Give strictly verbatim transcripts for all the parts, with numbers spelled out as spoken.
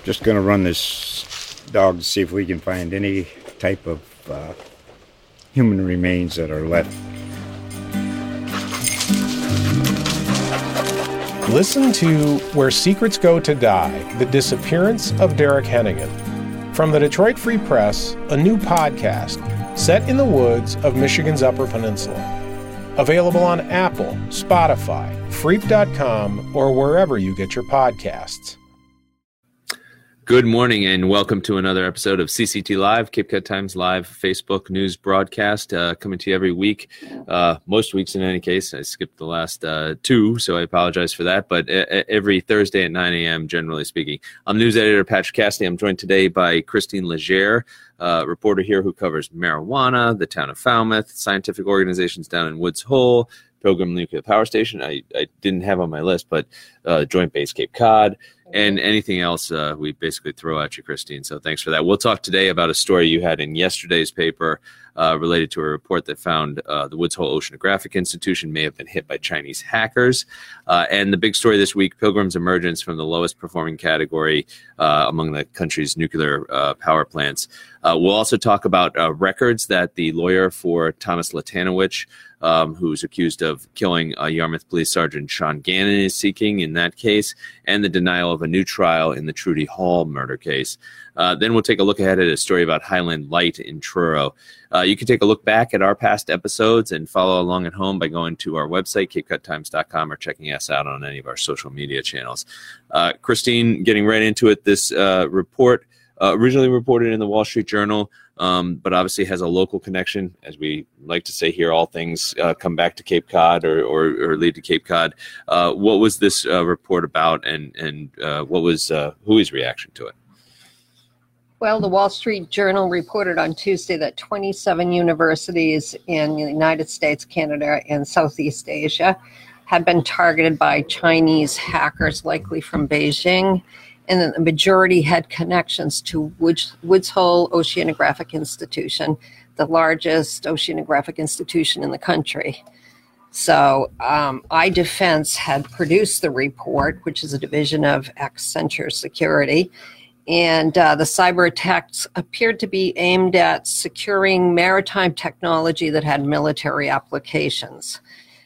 just going to run this dog to see if we can find any type of uh, human remains that are left. Listen to Where Secrets Go to Die, The Disappearance of Derek Hennigan. From the Detroit Free Press, a new podcast set in the woods of Michigan's Upper Peninsula. Available on Apple, Spotify, Freep dot com, or wherever you get your podcasts. Good morning and welcome to another episode of C C T Live, Cape Cod Times Live Facebook news broadcast, uh, coming to you every week, uh, most weeks in any case. I skipped the last uh, two, so I apologize for that, but a- every Thursday at nine a.m., generally speaking. I'm news editor Patrick Cassidy. I'm joined today by Christine Legere, uh, reporter here who covers marijuana, the town of Falmouth, scientific organizations down in Woods Hole, Pilgrim Nuclear Power Station. I, I didn't have on my list, but uh, Joint Base Cape Cod, and anything else uh, we basically throw at you, Christine. So thanks for that. We'll talk today about a story you had in yesterday's paper uh, related to a report that found uh, the Woods Hole Oceanographic Institution may have been hit by Chinese hackers. Uh, and the big story this week, Pilgrim's emergence from the lowest performing category uh, among the country's nuclear uh, power plants. Uh, we'll also talk about uh, records that the lawyer for Thomas Latanowicz, Um, who's accused of killing uh, Yarmouth Police Sergeant Sean Gannon, is seeking in that case, and the denial of a new trial in the Trudy Hall murder case. Uh, then we'll take a look ahead at a story about Highland Light in Truro. Uh, you can take a look back at our past episodes and follow along at home by going to our website, cape cod times dot com, or checking us out on any of our social media channels. Uh, Christine, getting right into it, this uh, report uh, originally reported in the Wall Street Journal, Um, but obviously has a local connection. As we like to say here, all things uh, come back to Cape Cod or, or, or lead to Cape Cod. Uh, what was this uh, report about, and, and uh, what was uh, Huey's reaction to it? Well, the Wall Street Journal reported on Tuesday that twenty-seven universities in the United States, Canada, and Southeast Asia had been targeted by Chinese hackers, likely from Beijing, and then the majority had connections to Woods, Woods Hole Oceanographic Institution, the largest oceanographic institution in the country. So um, iDefense had produced the report, which is a division of Accenture Security, and uh, the cyber attacks appeared to be aimed at securing maritime technology that had military applications.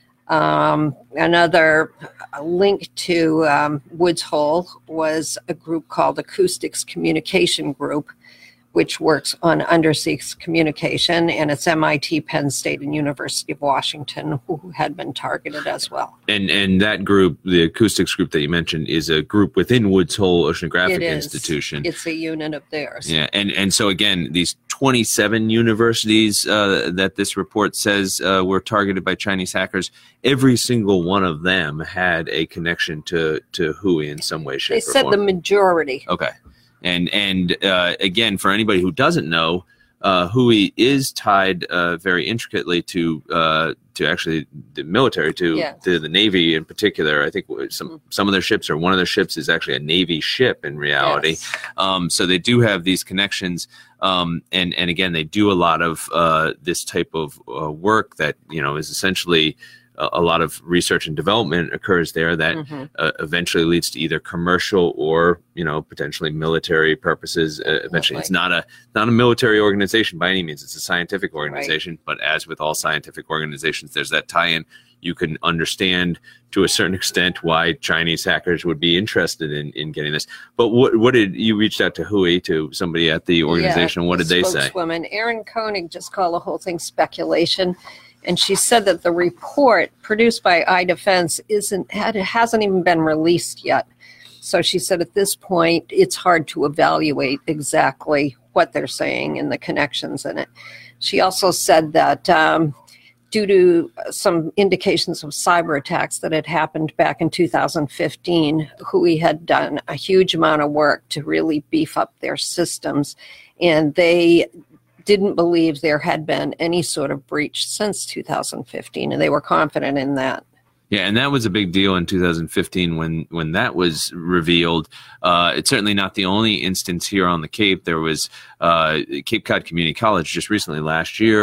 Um, another link to um, Woods Hole was a group called Acoustics Communication Group, which works on undersea communication, and it's M I T, Penn State, and University of Washington, who had been targeted as well. And and that group, the acoustics group that you mentioned, is a group within Woods Hole Oceanographic It is. Institution. It's a unit of theirs. Yeah, and, and so again, these twenty-seven universities uh, that this report says uh, were targeted by Chinese hackers, every single one of them had a connection to, to Huey in some way, shape, They or said form. the majority. Okay. And and uh, again, for anybody who doesn't know, uh, Huey is tied uh, very intricately to uh, to actually the military, to, Yes. to the Navy in particular. I think some some of their ships, or one of their ships, is actually a Navy ship in reality. Yes. Um, so they do have these connections. Um, and, and again, they do a lot of uh, this type of uh, work that, you know, is essentially a lot of research and development occurs there that mm-hmm. uh, eventually leads to either commercial or, you know, potentially military purposes. Uh, eventually, right. It's not a not a military organization by any means. It's a scientific organization. Right. But as with all scientific organizations, there's that tie-in. You can understand to a certain extent why Chinese hackers would be interested in, in getting this. But what what did you reached out to Huey, to somebody at the organization? Yeah, what did the they say? Spokeswoman Erin Koenig just called the whole thing speculation. And she said that the report produced by iDefense isn't had, hasn't even been released yet. So she said at this point, it's hard to evaluate exactly what they're saying and the connections in it. She also said that um, due to some indications of cyber attacks that had happened back in two thousand fifteen, Huey had done a huge amount of work to really beef up their systems. And they didn't believe there had been any sort of breach since two thousand fifteen, and they were confident in that. Yeah, and that was a big deal in two thousand fifteen when when that was revealed. Uh, it's certainly not the only instance here on the Cape. There was uh, Cape Cod Community College just recently last year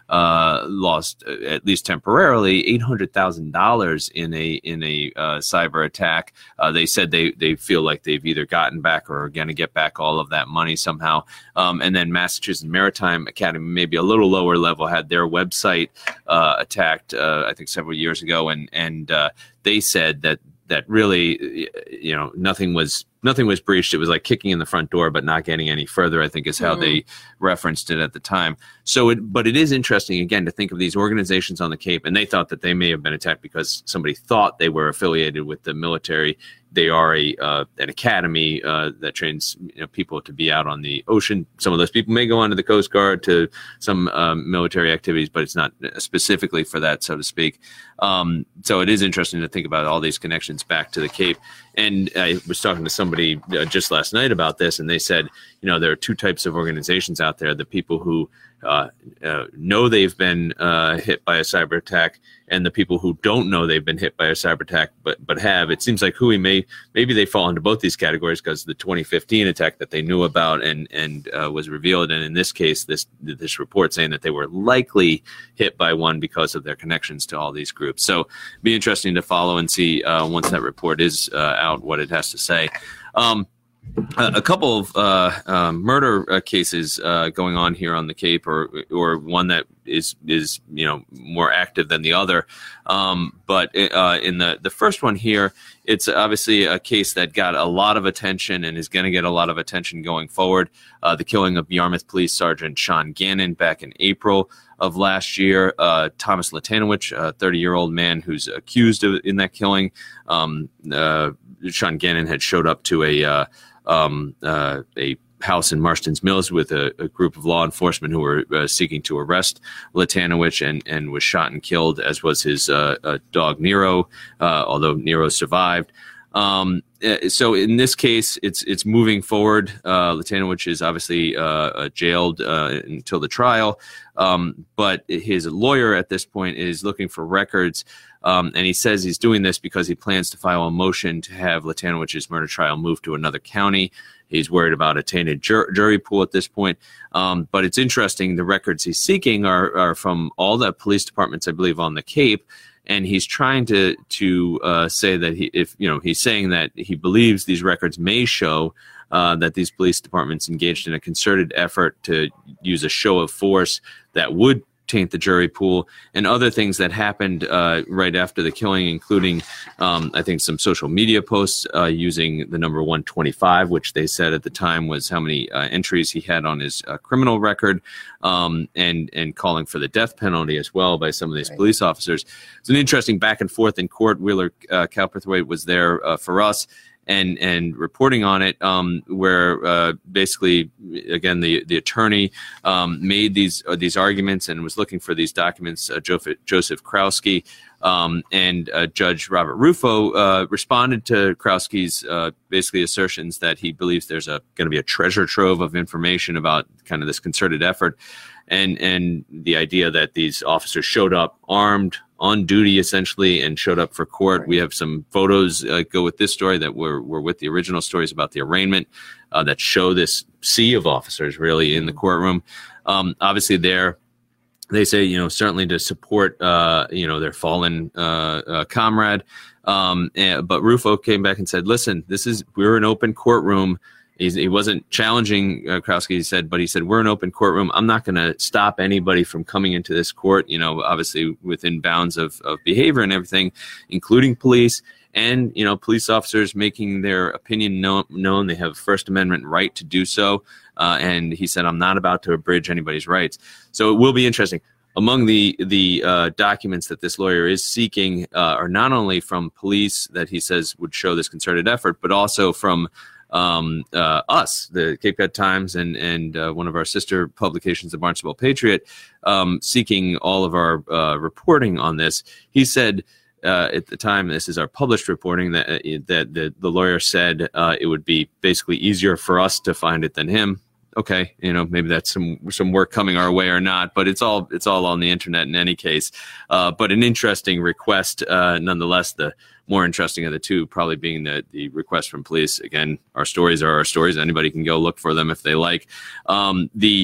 uh, lost, uh, at least temporarily, eight hundred thousand dollars in a in a uh, cyber attack. Uh, they said they they feel like they've either gotten back or are going to get back all of that money somehow. Um, and then Massachusetts Maritime Academy, maybe a little lower level, had their website uh, attacked, uh, I think several years ago, and and uh, they said that that really, you know, nothing was nothing was breached. It was like kicking in the front door, but not getting any further, I think is how mm. they referenced it at the time. So, it, but it is interesting, again, to think of these organizations on the Cape, and they thought that they may have been attacked because somebody thought they were affiliated with the military. They are a uh, an academy uh, that trains, you know, people to be out on the ocean. Some of those people may go on to the Coast Guard, to some um, military activities, but it's not specifically for that, so to speak. Um, so it is interesting to think about all these connections back to the Cape. And I was talking to somebody uh, just last night about this, and they said, you know, there are two types of organizations out there: the people who uh, uh, know they've been uh, hit by a cyber attack, and the people who don't know they've been hit by a cyber attack, but but have. It seems like Hui may maybe they fall into both these categories, because the twenty fifteen attack that they knew about and and uh, was revealed, and in this case, this this report saying that they were likely hit by one because of their connections to all these groups. So it'd be interesting to follow and see uh, once that report is uh, out what it has to say. Um, A, a couple of uh, um, murder uh, cases uh, going on here on the Cape, or or one that is is you know more active than the other. Um, but uh, in the the first one here, it's obviously a case that got a lot of attention and is going to get a lot of attention going forward. Uh, the killing of Yarmouth Police Sergeant Sean Gannon back in April of last year. Uh, Thomas Latanowicz, a thirty-year-old man who's accused of in that killing. Um, uh, Sean Gannon had showed up to a uh, Um, uh, a house in Marston's Mills with a, a group of law enforcement who were uh, seeking to arrest Latanowicz, and, and was shot and killed, as was his uh, uh, dog Nero, uh, although Nero survived. Um, so in this case, it's it's moving forward. Uh, Latanowicz is obviously uh, jailed uh, until the trial, um, but his lawyer at this point is looking for records. Um, and he says he's doing this because he plans to file a motion to have Latanowicz's murder trial moved to another county. He's worried about a tainted jur- jury pool at this point. Um, but it's interesting, the records he's seeking are, are from all the police departments, I believe, on the Cape. And he's trying to to uh, say that he, if you know, he's saying that he believes these records may show uh, that these police departments engaged in a concerted effort to use a show of force that would taint the jury pool, and other things that happened uh, right after the killing, including, um, I think, some social media posts uh, using the number one twenty-five, which they said at the time was how many uh, entries he had on his uh, criminal record, um, and and calling for the death penalty as well by some of these right. police officers. It's an interesting back and forth in court. Wheeler uh, Calperthwaite was there uh, for us. And and reporting on it, um, where uh, basically, again, the the attorney um, made these uh, these arguments and was looking for these documents. Uh, Joseph, Joseph Krowski um, and uh, Judge Robert Rufo uh, responded to Krowski's uh, basically assertions that he believes there's a going to be a treasure trove of information about kind of this concerted effort, and and the idea that these officers showed up armed, on duty essentially, and showed up for court. We have some photos uh, go with this story that were, were with the original stories about the arraignment uh, that show this sea of officers really in the courtroom. Um, obviously there, they say, you know, certainly to support, uh, you know, their fallen uh, uh, comrade. Um, and, but Rufo came back and said, listen, this is, we're an open courtroom. He's, he wasn't challenging uh, Krowski, he said, but he said, we're an open courtroom. I'm not going to stop anybody from coming into this court, you know, obviously within bounds of, of behavior and everything, including police and, you know, police officers making their opinion known. known. They have a First Amendment right to do so. Uh, and he said, I'm not about to abridge anybody's rights. So it will be interesting. Among the the uh, documents that this lawyer is seeking uh, are not only from police that he says would show this concerted effort, but also from Um, uh, us, the Cape Cod Times, and and uh, one of our sister publications, the Barnstable Patriot, um, seeking all of our uh, reporting on this. He said uh, at the time, this is our published reporting, that uh, that the, the lawyer said uh, it would be basically easier for us to find it than him. Okay, you know, maybe that's some some work coming our way or not, but it's all it's all on the internet in any case. Uh, but an interesting request, uh, nonetheless. The more interesting of the two probably being the, the request from police. Again, our stories are our stories. Anybody can go look for them if they like. Um, the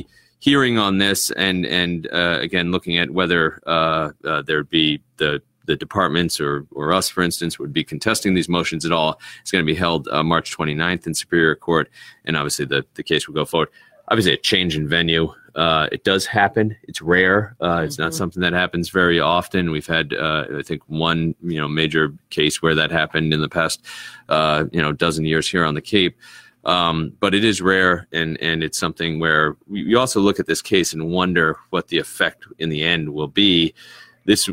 hearing on this, and and uh, again looking at whether uh, uh, there'd be the the departments or or us, for instance, would be contesting these motions at all. It's going to be held uh, March twenty-ninth in Superior Court, and obviously the the case will go forward. Obviously, a change in venue. Uh, it does happen. It's rare. Uh, it's not something that happens very often. We've had, uh, I think, one you know major case where that happened in the past, uh, you know, dozen years here on the Cape. Um, but it is rare, and and it's something where we, we also look at this case and wonder what the effect in the end will be. This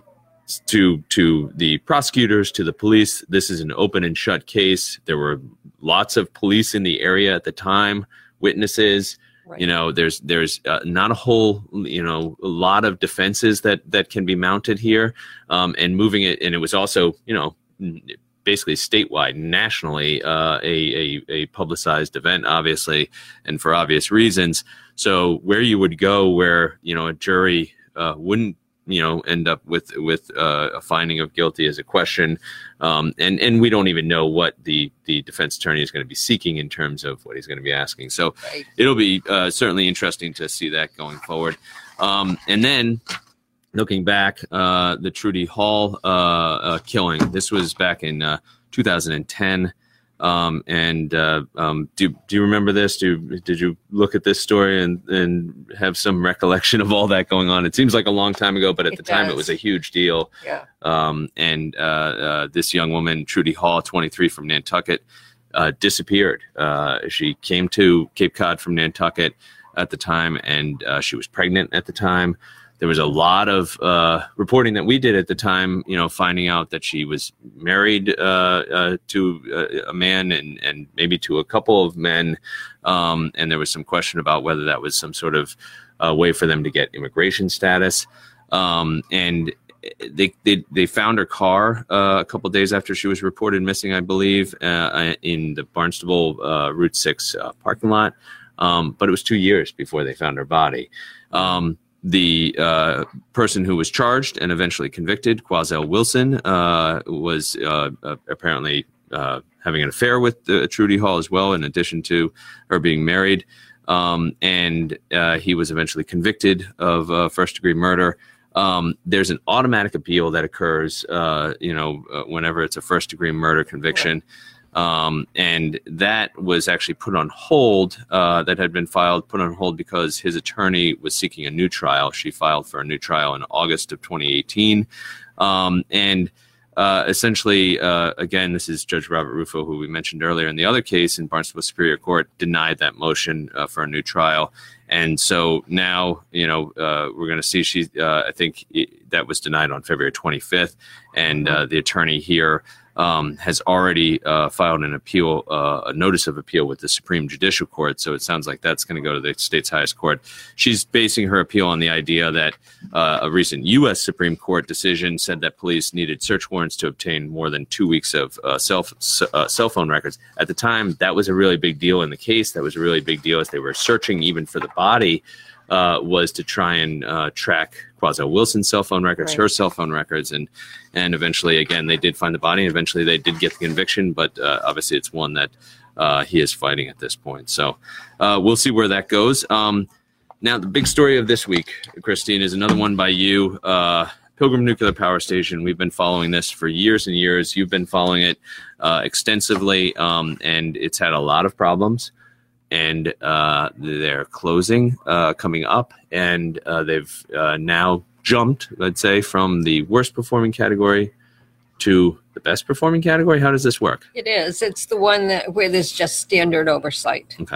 to to the prosecutors, to the police. This is an open and shut case. There were lots of police in the area at the time, witnesses. Right. You know, there's there's uh, not a whole, you know, a lot of defenses that that can be mounted here, um, and moving it. And it was also, you know, basically statewide, nationally, uh, a, a a publicized event, obviously, and for obvious reasons. So where you would go, where you know a jury uh, wouldn't, you know, end up with with uh, a finding of guilty is a question, um, and and we don't even know what the the defense attorney is going to be seeking in terms of what he's going to be asking. So right. It'll be uh, certainly interesting to see that going forward. Um, and then looking back, uh, the Trudy Hall uh, uh, killing. This was back in uh, two thousand ten. Um, and uh, um, do do you remember this? Do did you look at this story and, and have some recollection of all that going on? It seems like a long time ago, but at it the time does. It was a huge deal. Yeah. Um, and uh, uh, this young woman, Trudy Hall, twenty-three, from Nantucket, uh, disappeared. Uh, she came to Cape Cod from Nantucket at the time, and uh, she was pregnant at the time. There was a lot of uh, reporting that we did at the time, you know, finding out that she was married uh, uh, to a, a man and, and maybe to a couple of men. Um, and there was some question about whether that was some sort of uh, way for them to get immigration status. Um, and they, they they found her car uh, a couple of days after she was reported missing, I believe, uh, in the Barnstable uh, Route six uh, parking lot. Um, but it was two years before they found her body. Um, The uh, person who was charged and eventually convicted, Quazell Wilson, uh, was uh, uh, apparently uh, having an affair with uh, Trudy Hall as well, in addition to her being married. Um, and uh, he was eventually convicted of uh, first-degree murder. Um, there's an automatic appeal that occurs, uh, you know, uh, whenever it's a first-degree murder conviction. Um, and that was actually put on hold, uh, that had been filed, put on hold because his attorney was seeking a new trial. She filed for a new trial in August of twenty eighteen. Um, and uh, essentially, uh, again, this is Judge Robert Rufo, who we mentioned earlier in the other case in Barnstable Superior Court, denied that motion uh, for a new trial. And so now, you know, uh, we're going to see she, uh, I think it, that was denied on February twenty-fifth. And uh, the attorney here Um, has already uh, filed an appeal, uh, a notice of appeal with the Supreme Judicial Court. So it sounds like that's going to go to the state's highest court. She's basing her appeal on the idea that uh, a recent U S Supreme Court decision said that police needed search warrants to obtain more than two weeks of uh, cell, uh, cell phone records. At the time, that was a really big deal in the case. That was a really big deal as they were searching even for the body, uh, was to try and uh, track Quazell Wilson's cell phone records, right. her cell phone records, and and eventually, again, they did find the body, and eventually they did get the conviction, but uh, obviously it's one that uh, he is fighting at this point. So uh, we'll see where that goes. Um, now, the big story of this week, Christine, is another one by you, uh, Pilgrim Nuclear Power Station. We've been following this for years and years. You've been following it uh, extensively, um, and it's had a lot of problems. And uh, they're closing, uh, coming up, and uh, they've uh, now jumped, let's say, from the worst performing category to the best performing category. How does this work? It is. It's the one that where there's just standard oversight. Okay.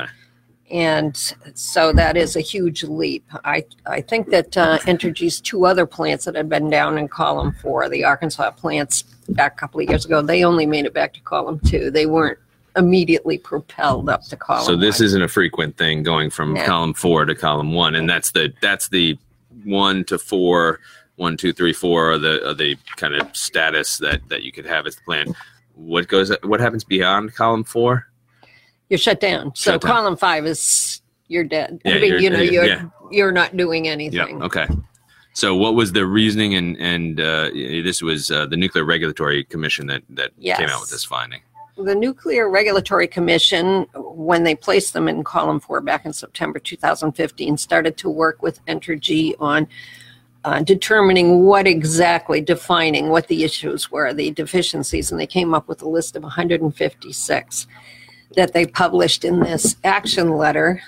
And so that is a huge leap. I, I think that uh, Entergy's two other plants that had been down in column four, the Arkansas plants back a couple of years ago, they only made it back to column two. They weren't immediately propelled up to column So this one. isn't a frequent thing going from No. column four to column one, and that's the that's the one to four, one, two, three, four are the are the kind of status that, that you could have as the plan. What goes? What happens beyond column four? You're shut down. So Shut down. column five is you're dead. Yeah, I mean, you're- you know, you're yeah. you're not doing Yeah. anything. Okay. So what was the reasoning? And and uh, this was uh, the Nuclear Regulatory Commission that that Yes. came out with this finding. the Nuclear Regulatory Commission, when they placed them in column four back in September two thousand fifteen, started to work with Entergy on uh, determining what exactly, defining what the issues were, the deficiencies, and they came up with a list of one hundred fifty-six that they published in this action letter.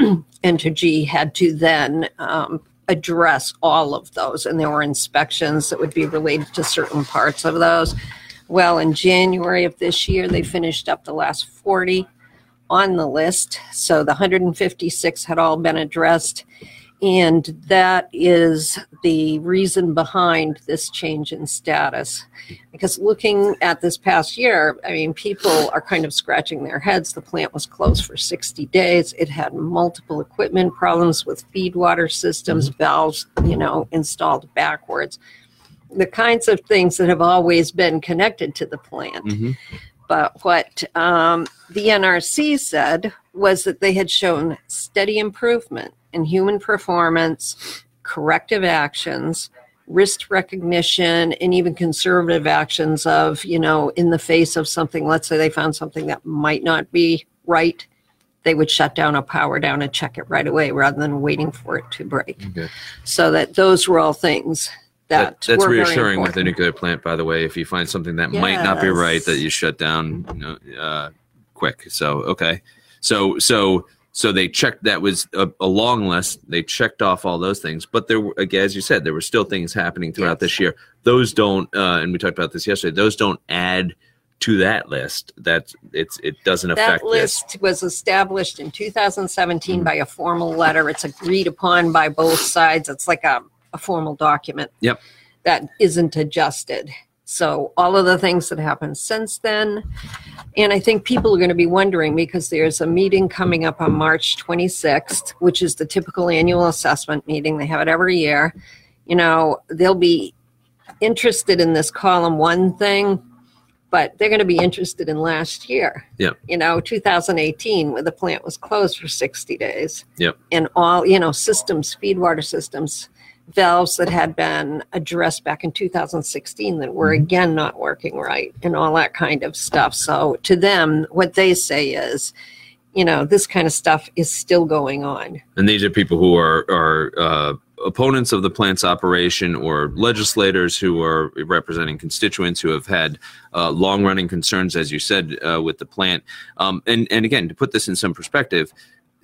Entergy had to then um, address all of those, and there were inspections that would be related to certain parts of those. Well, in January of this year, they finished up the last forty on the list. So the one hundred fifty-six had all been addressed. And that is the reason behind this change in status. Because looking at this past year, I mean, people are kind of scratching their heads. The plant was closed for sixty days. It had multiple equipment problems with feed water systems, mm-hmm. valves, you know, installed backwards. The kinds of things that have always been connected to the plant. Mm-hmm. But what um, the N R C said was that they had shown steady improvement in human performance, corrective actions, risk recognition, and even conservative actions of, you know, in the face of something, let's say they found something that might not be right, they would shut down or power down and check it right away rather than waiting for it to break. Okay. So that those were all things that, that that's were reassuring with the nuclear plant, by the way. If you find something that yes. might not be right, that you shut down, you know, uh, quick. So okay, so so so they checked. That was a, a long list. They checked off all those things, but there were, again, as you said, there were still things happening throughout yes. this year. Those don't, uh, and we talked about this yesterday. Those don't add to that list. That it's it doesn't that affect. That list this. was established in two thousand seventeen mm-hmm. by a formal letter. It's agreed upon by both sides. It's like a, a formal document. Yep. That isn't adjusted. So all of the things that happened since then, and I think people are going to be wondering because there's a meeting coming up on March twenty-sixth, which is the typical annual assessment meeting. They have it every year. You know, they'll be interested in this column one thing, but they're going to be interested in last year. Yep. You know, two thousand eighteen, where the plant was closed for sixty days. Yep. And all, you know, systems, feed water systems, valves that had been addressed back in two thousand sixteen that were mm-hmm. again not working right and all that kind of stuff. So to them, what they say is, you know, this kind of stuff is still going on. And these are people who are, are uh, opponents of the plant's operation or legislators who are representing constituents who have had uh, long-running concerns, as you said, uh, with the plant. Um, and, and again, to put this in some perspective,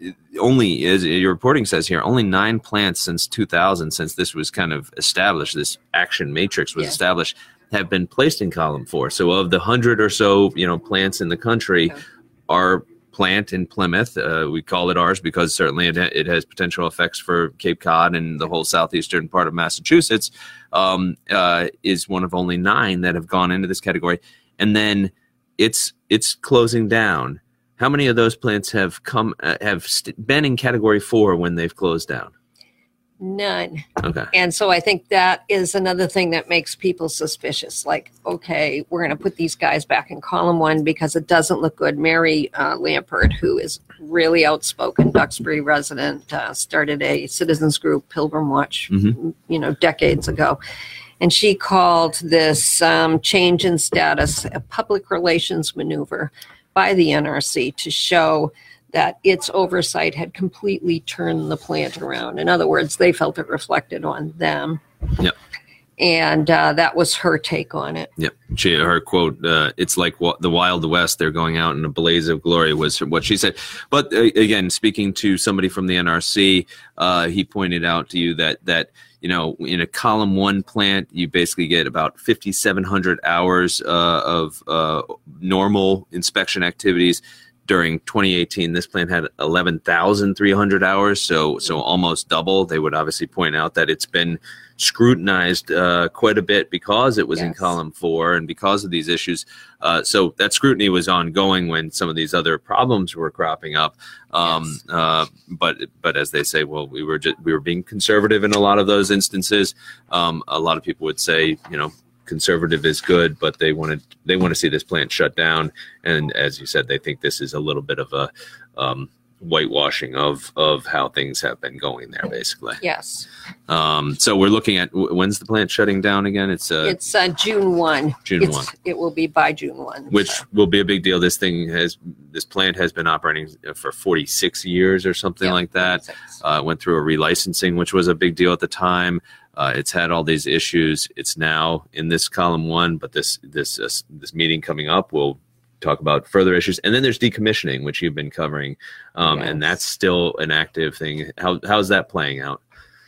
only, as your reporting says here, only nine plants since two thousand, since this was kind of established, this action matrix was yeah. established, have been placed in column four. So of the hundred or so, you know, plants in the country, okay. our plant in Plymouth, uh, we call it ours because certainly it, it has potential effects for Cape Cod and the whole southeastern part of Massachusetts, um, uh, is one of only nine that have gone into this category. And then it's it's closing down. How many of those plants have come uh, have st- been in category four when they've closed down? None. Okay. And so I think that is another thing that makes people suspicious. Like, okay, we're going to put these guys back in column one because it doesn't look good. Mary uh, Lampert, who is really outspoken, Duxbury resident, uh, started a citizens group, Pilgrim Watch, mm-hmm. you know, decades ago. And she called this um, change in status a public relations maneuver by the N R C to show that its oversight had completely turned the plant around. In other words, they felt it reflected on them. Yep. And uh, that was her take on it. Yep. She, her quote, uh, it's like w- the Wild West, they're going out in a blaze of glory, was what she said. But uh, again, speaking to somebody from the N R C, uh, he pointed out to you that, that you know, in a column one plant, you basically get about fifty-seven hundred hours uh, of uh, normal inspection activities. During twenty eighteen, this plant had eleven thousand three hundred hours, so so almost double. They would obviously point out that it's been scrutinized uh, quite a bit because it was yes. in column four and because of these issues. Uh, so that scrutiny was ongoing when some of these other problems were cropping up. Um, yes. uh, but but as they say, well, we were just, we were being conservative in a lot of those instances. Um, a lot of people would say, you know, conservative is good, but they wanted they want to see this plant shut down. And as you said, they think this is a little bit of a um, whitewashing of of how things have been going there, basically. Yes. Um, so we're looking at, when's the plant shutting down again? It's uh, It's uh, June first. June It's, first. It will be by June first. Which so. will be a big deal. This thing has, this plant has been operating for forty-six years or something Yeah, like that. forty-six. Uh, went through a relicensing, which was a big deal at the time. Uh, it's had all these issues. It's now in this column one, but this this uh, this meeting coming up will talk about further issues. And then there's decommissioning, which you've been covering, um, Yes. and that's still an active thing. How how's that playing out?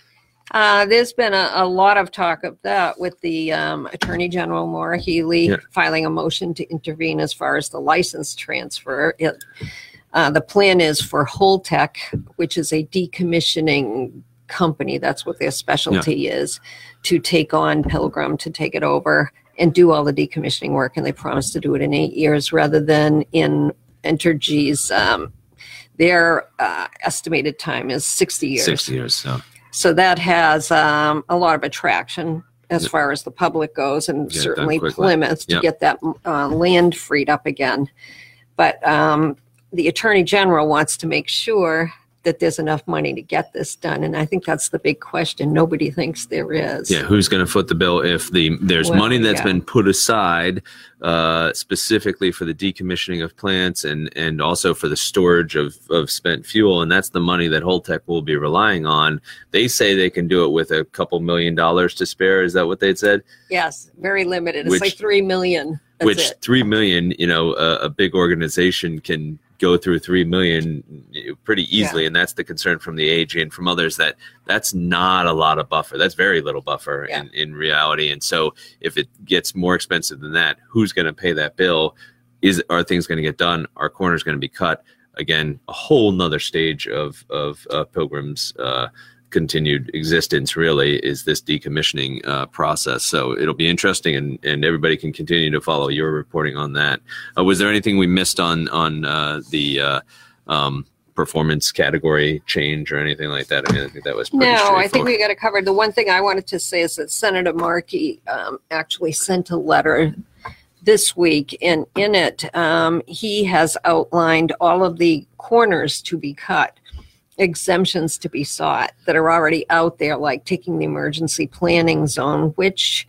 Uh, there's been a, a lot of talk of that with the um, Attorney General Maura Healey Yeah. filing a motion to intervene as far as the license transfer. It, uh, the plan is for Holtec, which is a decommissioning company, that's what their specialty is, to take on Pilgrim, to take it over and do all the decommissioning work. And they promised to do it in eight years rather than in Entergy's. Um, their uh, estimated time is sixty years. Sixty years. So So that has um, a lot of attraction as far as the public goes, and Get it done certainly quickly. Plymouth to Yep. get that uh, land freed up again. But um, the Attorney General wants to make sure that there's enough money to get this done, and I think that's the big question. Nobody thinks there is. yeah, who's going to foot the bill if the there's Well, money that's yeah. been put aside uh, specifically for the decommissioning of plants and and also for the storage of, of spent fuel, and that's the money that Holtec will be relying on. They say they can do it with a couple million dollars to spare. Is that what they said? Yes, very limited. It's Which- like three million. That's Which it. three million, you know, a, a big organization can go through three million pretty easily, Yeah. and that's the concern from the A G and from others, that that's not a lot of buffer. That's very little buffer Yeah. in, in reality. And so, if it gets more expensive than that, who's going to pay that bill? Is are things going to get done? Are corners going to be cut? Again, a whole nother stage of of uh, Pilgrim's uh, continued existence really is this decommissioning uh, process. So it'll be interesting, and, and everybody can continue to follow your reporting on that. Uh, was there anything we missed on on uh, the uh, um, performance category change or anything like that? I mean, I think that was pretty No, I think straightforward. we got it covered. The one thing I wanted to say is that Senator Markey um, actually sent a letter this week, and in it, um, he has outlined all of the corners to be cut, exemptions to be sought that are already out there, like taking the emergency planning zone, which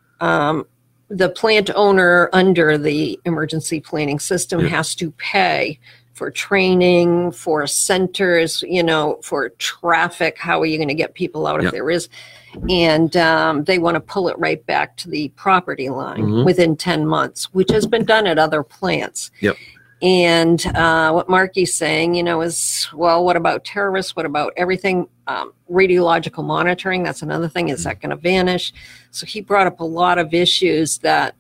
um, the plant owner under the emergency planning system Yeah. has to pay for training, for centers, you know, for traffic. How are you going to get people out Yep. if there is? And um, they want to pull it right back to the property line Mhm. within ten months, which has been done at other plants. Yep. And uh, what Markey's saying, you know, is, well, what about terrorists? What about everything? Um, radiological monitoring, that's another thing. Is that going to vanish? So he brought up a lot of issues that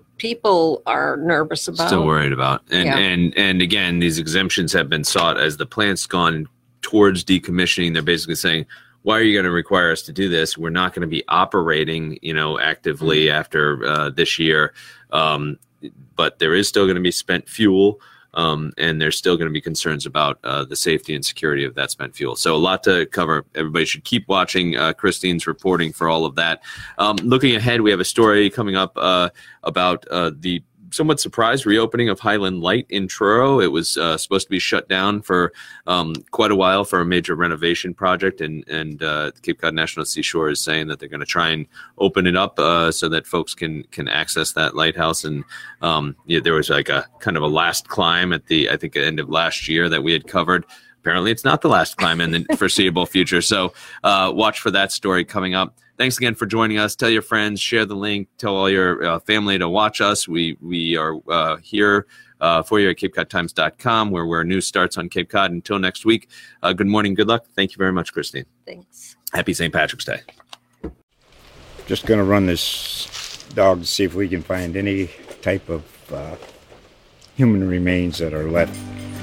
people are nervous about. Still worried about. And Yeah. and and again, these exemptions have been sought as the plant's gone towards decommissioning. They're basically saying, why are you going to require us to do this? We're not going to be operating, you know, actively after uh, this year. Um, but there is still going to be spent fuel. Um, and there's still going to be concerns about uh, the safety and security of that spent fuel. So a lot to cover. Everybody should keep watching uh, Christine's reporting for all of that. Um, looking ahead, we have a story coming up uh, about uh, the somewhat surprised reopening of Highland Light in Truro. It was uh, supposed to be shut down for um, quite a while for a major renovation project, and and uh, Cape Cod National Seashore is saying that they're going to try and open it up uh, so that folks can can access that lighthouse. And um, yeah, there was like a kind of a last climb at the I think end of last year that we had covered. Apparently, it's not the last climb in the foreseeable future. So uh, watch for that story coming up. Thanks again for joining us. Tell your friends, share the link, tell all your uh, family to watch us. We we are uh, here uh, for you at cape cod times dot com, where where news starts on Cape Cod. Until next week, uh, good morning, good luck. Thank you very much, Christine. Thanks. Happy Saint Patrick's Day. Just going to run this dog to see if we can find any type of uh, human remains that are left.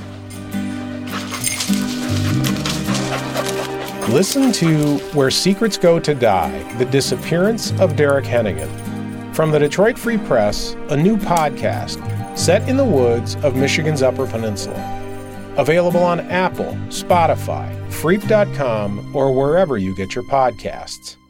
Listen to Where Secrets Go to Die, The Disappearance of Derek Hennigan. From the Detroit Free Press, a new podcast set in the woods of Michigan's Upper Peninsula. Available on Apple, Spotify, freep dot com, or wherever you get your podcasts.